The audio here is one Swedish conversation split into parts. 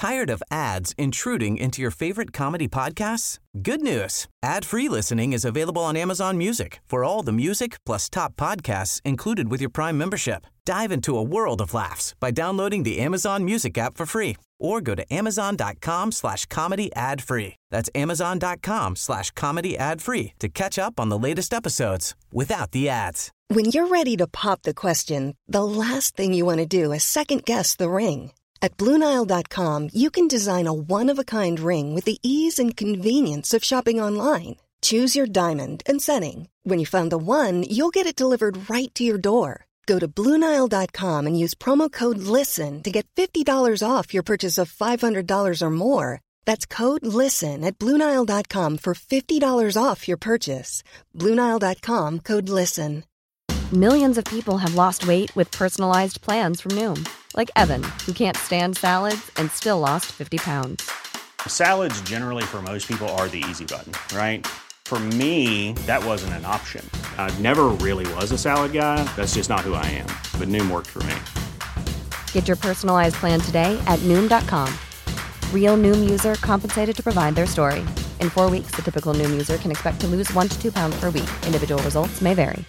Tired of ads intruding into your favorite comedy podcasts? Good news. Ad-free listening is available on Amazon Music for all the music plus top podcasts included with your Prime membership. Dive into a world of laughs by downloading the Amazon Music app for free or go to amazon.com/comedy ad-free. That's amazon.com/comedy ad-free to catch up on the latest episodes without the ads. When you're ready to pop the question, the last thing you want to do is second-guess the ring. At BlueNile.com, you can design a one-of-a-kind ring with the ease and convenience of shopping online. Choose your diamond and setting. When you find the one, you'll get it delivered right to your door. Go to BlueNile.com and use promo code LISTEN to get $50 off your purchase of $500 or more. That's code LISTEN at BlueNile.com for $50 off your purchase. BlueNile.com, code LISTEN. Millions of people have lost weight with personalized plans from Noom. Like Evan, who can't stand salads and still lost 50 pounds. Salads generally for most people are the easy button, right? For me, that wasn't an option. I never really was a salad guy. That's just not who I am. But Noom worked for me. Get your personalized plan today at Noom.com. Real Noom user compensated to provide their story. In 4 weeks, the typical Noom user can expect to lose 1 to 2 pounds per week. Individual results may vary.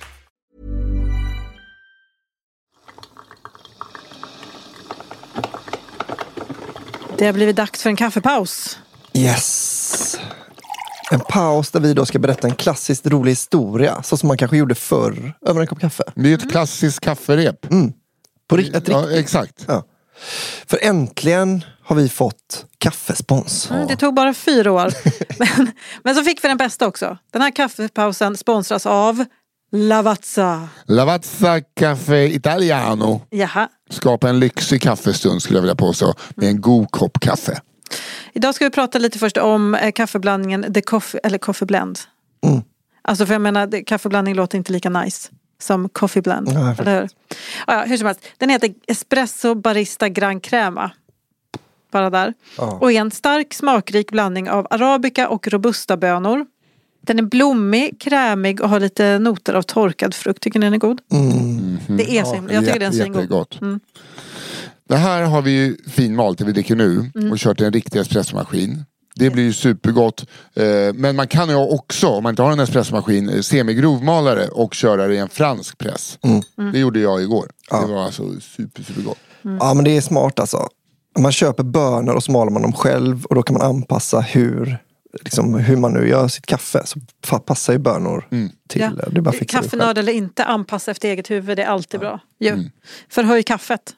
Det har blivit dags för en kaffepaus. Yes. En paus där vi då ska berätta en klassiskt rolig historia. Så som man kanske gjorde förr över en kopp kaffe. Det är ett klassiskt kafferep. På ett riktigt. Ja, exakt. Ja. För äntligen har vi fått kaffespons. Det tog bara 4 år. men så fick vi den bästa också. Den här kaffepausen sponsras av Lavazza. Lavazza Café Italiano. Jaha. Skapa en lyxig kaffestund skulle jag vilja påstå. Med en god kopp kaffe. Idag ska vi prata lite först om kaffeblandningen The Coffee, eller Coffee Blend. Alltså för jag menar, kaffeblandning låter inte lika nice som Coffee Blend. Eller hur? Ja, hur som helst. Den heter Espresso Barista Gran Crema. Bara där. Och är en stark smakrik blandning av arabica och robusta bönor. Den är blommig, krämig och har lite noter av torkad frukt. Tycker ni den är god? Det är så himla. Jag tycker den är så god. Det här har vi ju finmalt det vi dricker nu. Och kört i en riktig espressomaskin. Det blir ju supergott. Men man kan ju också, om man inte har en espressomaskin, semigrovmalare och köra det i en fransk press. Det gjorde jag igår. Det var alltså supergott. Ja, men det är smart alltså. Man köper bönor och så maler man dem själv. Och då kan man anpassa hur man nu gör sitt kaffe. Så passar ju bönor till. Det är bara kaffenörd eller inte, anpassa efter eget huvud. Det är alltid bra. Förhöj kaffet.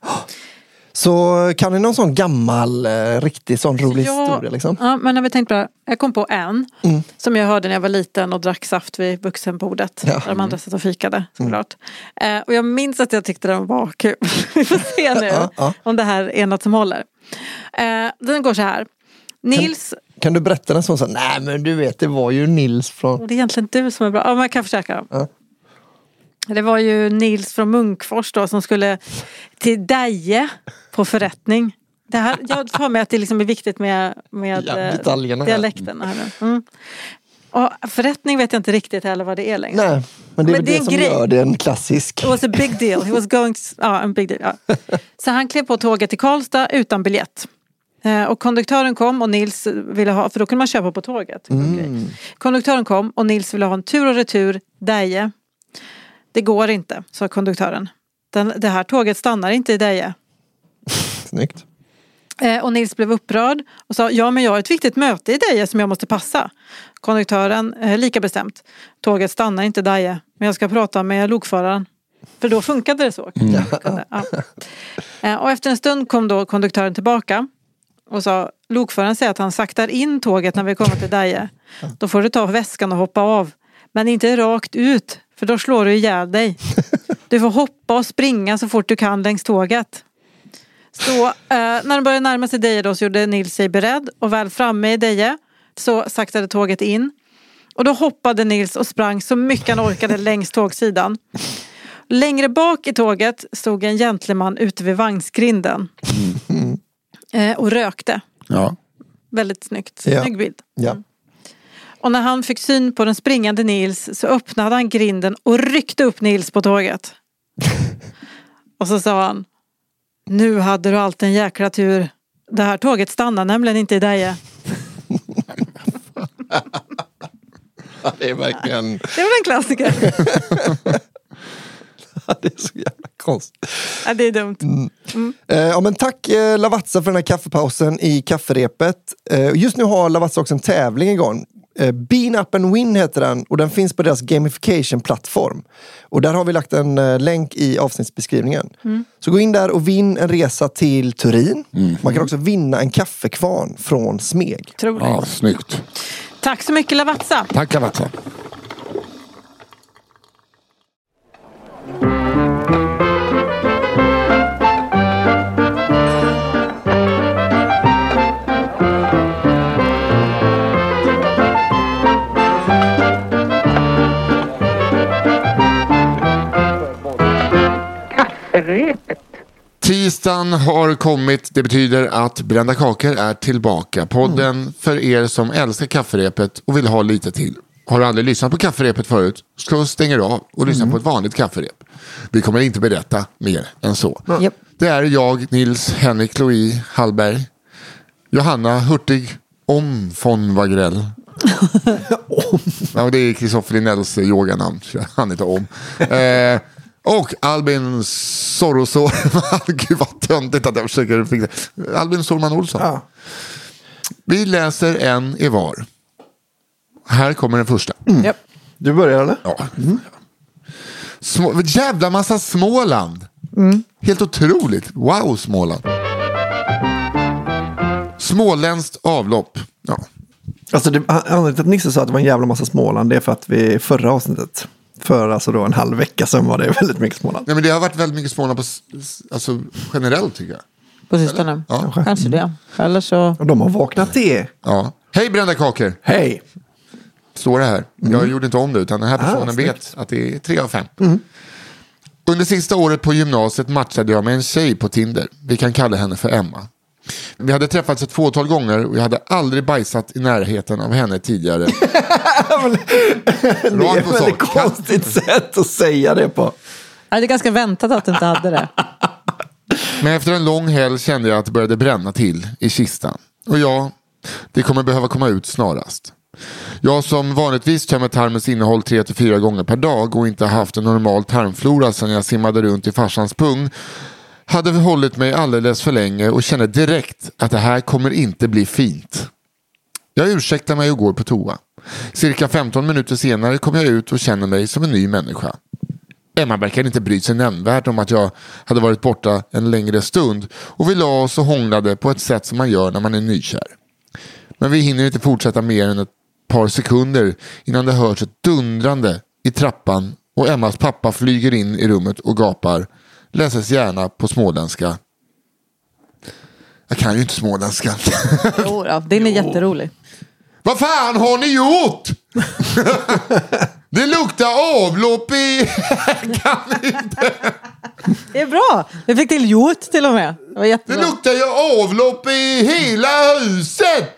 Så kan ni någon sån gammal, riktigt sån rolig historia liksom? Ja, men när vi tänkte på det, jag kom på en som jag hörde när jag var liten och drack saft vid vuxenbordet. Där de andra satt och fikade, såklart. Och jag minns att jag tyckte den var kul. Vi får se nu om det här är något som håller. Den går så här. Nils... Kan du berätta en sån så? Nej, men du vet, det var ju Nils från... Det är egentligen du som är bra. Ja, men jag kan försöka. Det var ju Nils från Munkfors då som skulle till Deje på förrättning. Det här, jag tar med att det liksom är viktigt med dialekten. Och förrättning vet jag inte riktigt heller vad det är längre. Nej, men det är väl det som gör det en klassisk. It was a big deal. He was going to, en big deal. Ja. Så han klev på tåget till Karlstad utan biljett. Och konduktören kom och Nils ville ha, för då kunde man köpa på tåget. Konduktören kom och Nils ville ha en tur och retur Deje. Det går inte, sa konduktören. Det här tåget stannar inte i Deje. Snyggt. Och Nils blev upprörd och sa, ja men jag har ett viktigt möte i Deje som jag måste passa. Konduktören, lika bestämt. Tåget stannar inte i Deje, men jag ska prata med lokföraren. För då funkade det så. Och efter en stund kom då konduktören tillbaka. Och sa, lokföraren säger att han saktar in tåget när vi kommer till Deje. Då får du ta väskan och hoppa av. Men inte rakt ut, för då slår du ihjäl dig. Du får hoppa och springa så fort du kan längs tåget. Så när de började närma sig Deje då så gjorde Nils sig beredd. Och väl framme i Deje så saktade tåget in. Och då hoppade Nils och sprang så mycket han orkade längs tågsidan. Längre bak i tåget stod en gentleman ute vid vagnsgrinden. Och rökte. Ja. Väldigt snyggt. Snygg bild. Ja. Och när han fick syn på den springande Nils så öppnade han grinden och ryckte upp Nils på tåget. Och så sa han, nu hade du alltid en jäkla tur. Det här tåget stannar nämligen inte i Deje. Det är verkligen... Det var en klassiker. Det är så jävla konstigt. Ja, det är dumt. Ja, men tack Lavazza för den här kaffepausen i kafferepet. Just nu har Lavazza också en tävling igång. Bean Up and Win heter den och den finns på deras gamification-plattform. Och där har vi lagt en länk i avsnittsbeskrivningen. Så gå in där och vinn en resa till Turin. Man kan också vinna en kaffekvarn från Smeg. Ja, snyggt. Tack så mycket Lavazza. Tack Lavazza. Tisdagen har kommit, det betyder att Brända kakor är tillbaka. Podden för er som älskar kafferepet och vill ha lite till. Har du aldrig lyssnat på kafferepet förut, så stänger av och lyssna på ett vanligt kafferep. Vi kommer inte berätta mer än så. Yep. Det är jag, Nils Henrik Louis Hallberg, Johanna Hurtig Om von Wagrell. Ja, det är Kristoffer Linells yoganamn. Han heter Om. Och Albin Sorosor. Gud vad töntigt att jag försöker fixa. Albin Sorman Olsson. Ja. Vi läser en i var. Här kommer den första. Yep. Du börjar eller? Ja. Jävla massa Småland. Helt otroligt. Wow, Småland. Småländskt avlopp. Ja. Alltså anledningen till att Nisse sa att det var en jävla massa Småland, det är för att vi förra avsnittet, för alltså då en halv vecka sedan, var det väldigt mycket Småland. Nej, men det har varit väldigt mycket Småland på, alltså, generellt tycker jag. På sistone. Ja. Kanske det. Eller så... Och de har vaknat till. Ja. Hej Brända kakor. Hej. Står det här. Jag gjorde inte om det, utan den här personen vet att det är 3 av 5. Under sista året på gymnasiet matchade jag med en tjej på Tinder. Vi kan kalla henne för Emma. Vi hade träffats ett fåtal gånger och jag hade aldrig bajsat i närheten av henne tidigare. Det är ett väldigt konstigt sätt att säga det på. Ja, det är ganska väntat att du inte hade det. Men efter en lång helg kände jag att det började bränna till i kistan. Och ja, det kommer behöva komma ut snarast. Jag som vanligtvis tömmer tarmens innehåll 3-4 gånger per dag och inte haft en normal tarmflora sedan jag simmade runt i farsans pung, hade hållit mig alldeles för länge och kände direkt att det här kommer inte bli fint. Jag ursäktar mig och går på toa. Cirka 15 minuter senare kommer jag ut och känner mig som en ny människa. Emma verkar inte bry sig nämnvärt om att jag hade varit borta en längre stund och vi la oss och hånglade på ett sätt som man gör när man är nykär. Men vi hinner inte fortsätta mer än ett par sekunder innan det hörs ett dundrande i trappan och Emmas pappa flyger in i rummet och gapar. Läses gärna på småländska. Jag kan ju inte småländska. Jo då, den är jätterolig. Vad fan har ni gjort? Det luktar avlopp i... Kan inte. Det är bra. Vi fick till gjort till och med. Det var jättebra. Det luktar ju avlopp i hela huset.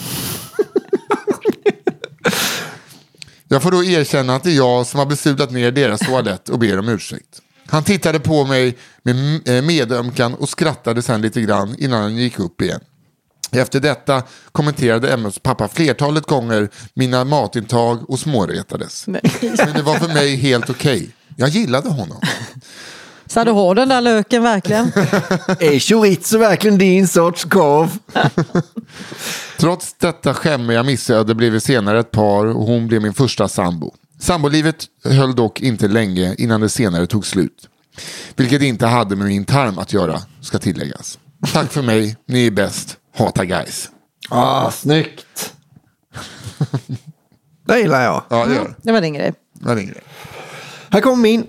Jag får då erkänna att det är jag som har beslutat ner deras toalett och ber om ursäkt. Han tittade på mig med medömkan och skrattade sen lite grann innan han gick upp igen. Efter detta kommenterade Emmas pappa flertalet gånger mina matintag och småretades. Men det var för mig helt okej. Jag gillade honom. Så du har den där löken verkligen? Är chorizo verkligen din sorts korv? Trots detta skämmiga missöde blev vi senare ett par och hon blev min första sambo. Sambolivet höll dock inte länge innan det senare tog slut. Vilket inte hade med min tarm att göra, ska tilläggas. Tack för mig, ni är bäst. Hata guys. Snyggt. Det gillar jag. Ja, det gör. Det var din grej. Det var din grej. Här kommer min.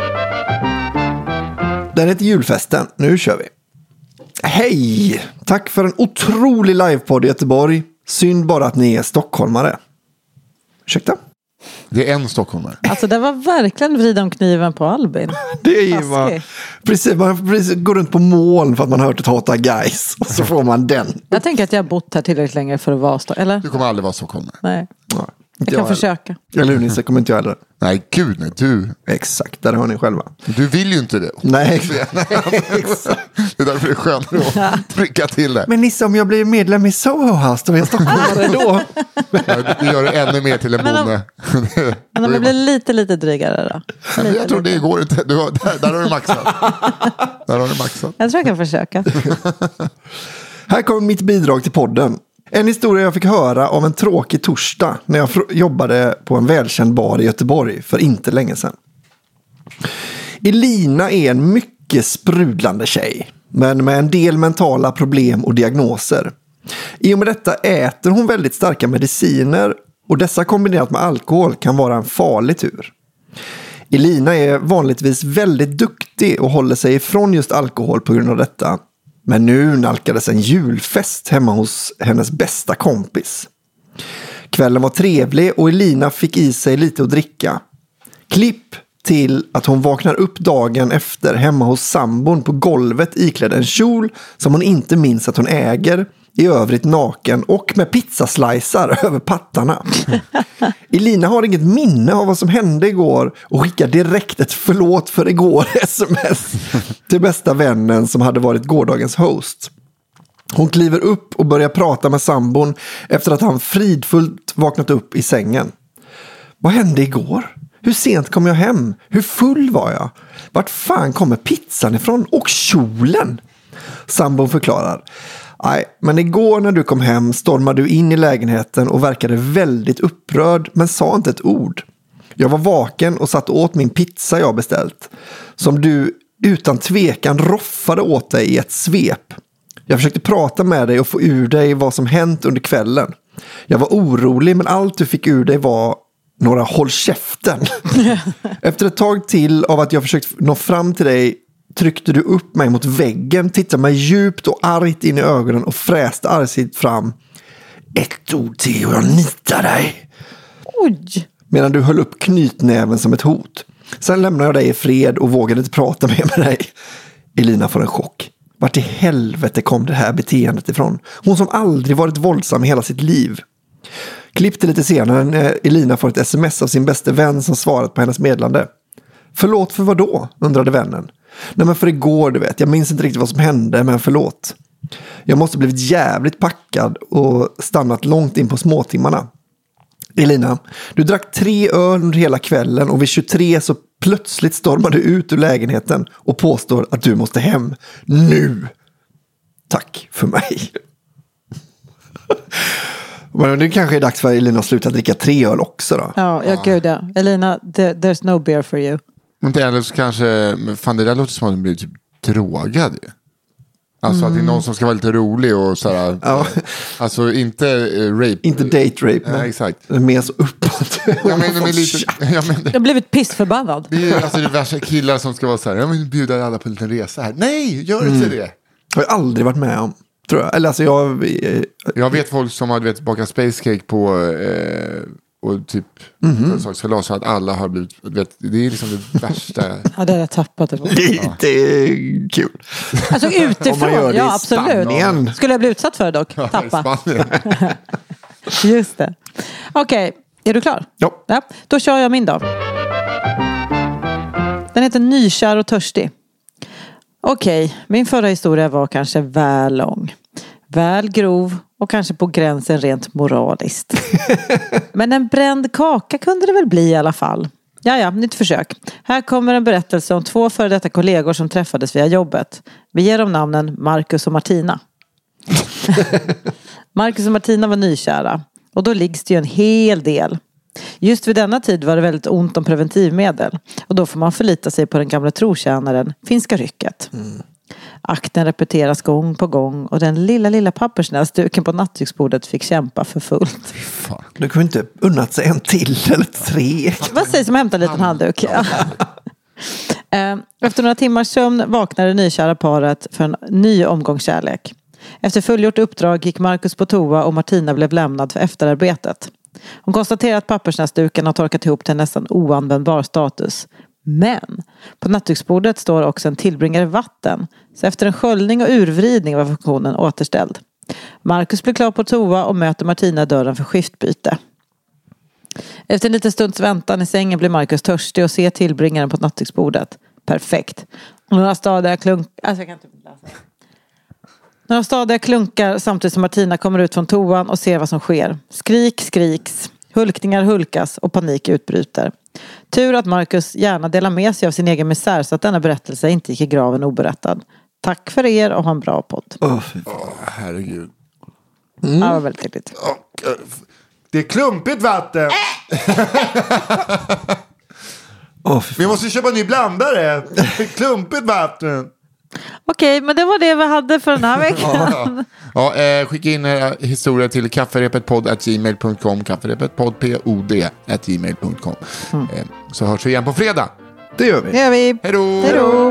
Den heter Julfesten. Nu kör vi. Hej! Tack för en otrolig livepodd i Göteborg. Synd bara att ni är stockholmare. Ursäkta? Det är en stockholmare. Alltså det var verkligen vrida om kniven på Albin. Det är ju man precis går runt på moln för att man har hört ett hata guys. Och så får man den. Jag tänker att jag har bott här tillräckligt länge för att vara eller? Du kommer aldrig vara stockholmare. Nej. Jag kan försöka. Eller hur, Nisse, kommer inte jag heller. Nej, gud nej, du. Exakt, där har ni själva. Du vill ju inte det. Nej. Det är därför det är skönare att trycka till det. Men Nisse, om jag blir medlem i Soho House, då är jag stockholmare då. Det gör det ännu mer till en bonde. Men om det blir lite drygare då? Jag tror det går inte. Där har du maxat. Där har du maxat. Jag tror jag kan försöka. Här kommer mitt bidrag till podden. En historia jag fick höra av en tråkig torsdag när jag jobbade på en välkänd bar i Göteborg för inte länge sedan. Elina är en mycket sprudlande tjej, men med en del mentala problem och diagnoser. I och med detta äter hon väldigt starka mediciner, och dessa kombinerat med alkohol kan vara en farlig tur. Elina är vanligtvis väldigt duktig och håller sig ifrån just alkohol på grund av detta. Men nu nalkades en julfest hemma hos hennes bästa kompis. Kvällen var trevlig och Elina fick i sig lite att dricka. Klipp till att hon vaknar upp dagen efter hemma hos sambon på golvet iklädd en kjol som hon inte minns att hon äger, i övrigt naken och med pizzaslicer över pattarna. Elina har inget minne av vad som hände igår och skickar direkt ett förlåt för igår sms till bästa vännen som hade varit gårdagens host. Hon kliver upp och börjar prata med sambon efter att han fridfullt vaknat upp i sängen. Vad hände igår? Hur sent kom jag hem? Hur full var jag? Vart fan kommer pizzan ifrån? Och kjolen? Sambon förklarar. Nej, men igår när du kom hem stormade du in i lägenheten och verkade väldigt upprörd, men sa inte ett ord. Jag var vaken och satt åt min pizza jag beställt, som du utan tvekan roffade åt dig i ett svep. Jag försökte prata med dig och få ur dig vad som hänt under kvällen. Jag var orolig, men allt du fick ur dig var några håll käften. Efter ett tag till av att jag försökt nå fram till dig tryckte du upp mig mot väggen, tittade mig djupt och argt in i ögonen och fräste argsint fram. Ett ord till och jag nitar dig. Oj! Medan du höll upp knytnäven som ett hot. Sen lämnade jag dig i fred och vågade inte prata mer med dig. Elina får en chock. Vart i helvete kom det här beteendet ifrån? Hon som aldrig varit våldsam i hela sitt liv. Klipp till lite senare när Elina får ett sms av sin bästa vän som svarat på hennes meddelande. Förlåt för vad då? Undrade vännen. Nej, men för igår, du vet. Jag minns inte riktigt vad som hände, men förlåt. Jag måste blivit jävligt packad och stannat långt in på småtimmarna. Elina, du drack 3 öl under hela kvällen och vid 23 så plötsligt stormar du ut ur lägenheten och påstår att du måste hem nu. Tack för mig. Men det kanske är dags för Elina att sluta dricka 3 öl också då. Ja, gud ja. Elina, there's no beer for you. Inte eller så kanske, fan det där låter som att de blir typ drogad. Alltså att det är någon som ska vara lite rolig och sådär. Ja. Alltså inte rape. Inte date rape. Nej, exakt. Mer så uppåt. Jag har blivit pissförbannad. Det är alltså det värsta killar som ska vara så här. Jag vill bjuda alla på en liten resa här. Nej, gör inte det. Jag har aldrig varit med om. Tror jag. Eller alltså jag vet folk som har bakat space cake på och typ födelsedagskalas så att alla har blivit, det är liksom det värsta. Ja, det har jag tappat det på. Lite kul. Alltså utifrån, ja absolut. Spanien. Skulle jag bli utsatt för det dock? Ja, Tappa. Just det. Okej, är du klar? Ja. Då kör jag min då. Den heter Nykär och törstig. Okej, min förra historia var kanske väl lång. Väl grov och kanske på gränsen rent moraliskt. Men en bränd kaka kunde det väl bli i alla fall. Ja, nytt försök. Här kommer en berättelse om 2 före detta kollegor som träffades via jobbet. Vi ger dem namnen Marcus och Martina. Marcus och Martina var nykära. Och då liggs det ju en hel del. Just vid denna tid var det väldigt ont om preventivmedel. Och då får man förlita sig på den gamla trotjänaren, finska rycket. Akten repeteras gång på gång och den lilla pappersnäsduken på nattduksbordet fick kämpa för fullt. Fan. Du kunde inte unnat sig en till eller 3. Vad sägs om att hämta en liten handduk? Ja. Efter några timmars sömn vaknade det nykära paret för en ny omgång kärlek. Efter fullgjort uppdrag gick Marcus på toa och Martina blev lämnad för efterarbetet. Hon konstaterar att pappersnäsduken har torkat ihop till en nästan oanvändbar status. Men på nattduksbordet står också en tillbringare vatten. Så efter en sköljning och urvridning var funktionen återställd. Marcus blir klar på toa och möter Martina i dörren för skiftbyte. Efter en liten stunds väntan i sängen blir Marcus törstig och ser tillbringaren på nattduksbordet. Perfekt. Några stadiga klunkar samtidigt som Martina kommer ut från toan och ser vad som sker. Skrik skriks, hulkningar hulkas och panik utbryter. Tur att Marcus gärna delar med sig av sin egen misär så att denna berättelse inte gick i graven oberättad. Tack för er och ha en bra podd. Herregud. Ja, det var väldigt trevligt. Det är klumpigt vatten. Vi måste köpa en ny blandare. Klumpigt vatten. Okej, men det var det vi hade för den här veckan. Skicka in historia till kafferepetpodd@gmail.com, kafferepetpodd@gmail.com. Så hörs vi igen på fredag. Det gör vi. Hej då. Hej då.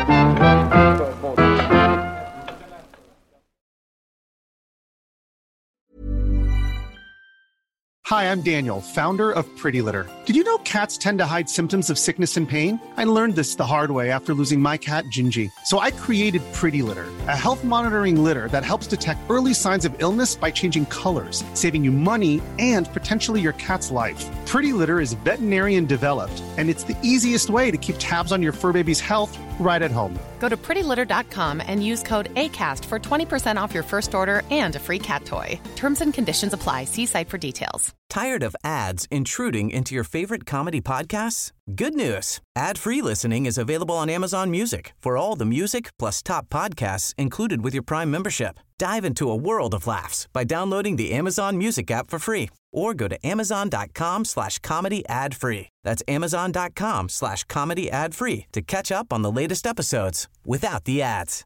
Hi, I'm Daniel, founder of Pretty Litter. Did you know cats tend to hide symptoms of sickness and pain? I learned this the hard way after losing my cat, Gingy. So I created Pretty Litter, a health monitoring litter that helps detect early signs of illness by changing colors, saving you money and potentially your cat's life. Pretty Litter is veterinarian developed, and it's the easiest way to keep tabs on your fur baby's health right at home. Go to prettylitter.com and use code ACAST for 20% off your first order and a free cat toy. Terms and conditions apply. See site for details. Tired of ads intruding into your favorite comedy podcasts? Good news. Ad-free listening is available on Amazon Music for all the music plus top podcasts included with your Prime membership. Dive into a world of laughs by downloading the Amazon Music app for free or go to amazon.com/comedy ad-free. That's amazon.com/comedy ad-free to catch up on the latest episodes without the ads.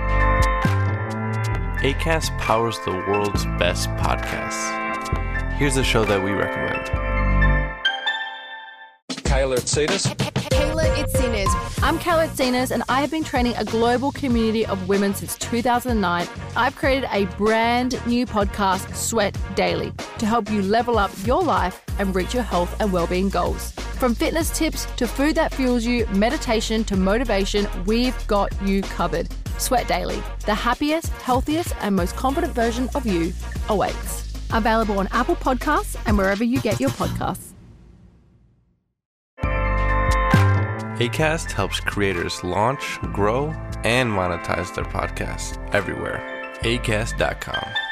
Acast powers the world's best podcasts. Here's a show that we recommend. Kayla Itsinas. Kayla Itsinas. I'm Kayla Itsinas, and I have been training a global community of women since 2009. I've created a brand new podcast, Sweat Daily, to help you level up your life and reach your health and well-being goals. From fitness tips to food that fuels you, meditation to motivation, we've got you covered. Sweat Daily, the happiest, healthiest, and most confident version of you awaits. Available on Apple Podcasts and wherever you get your podcasts. Acast helps creators launch, grow, and monetize their podcasts everywhere. Acast.com.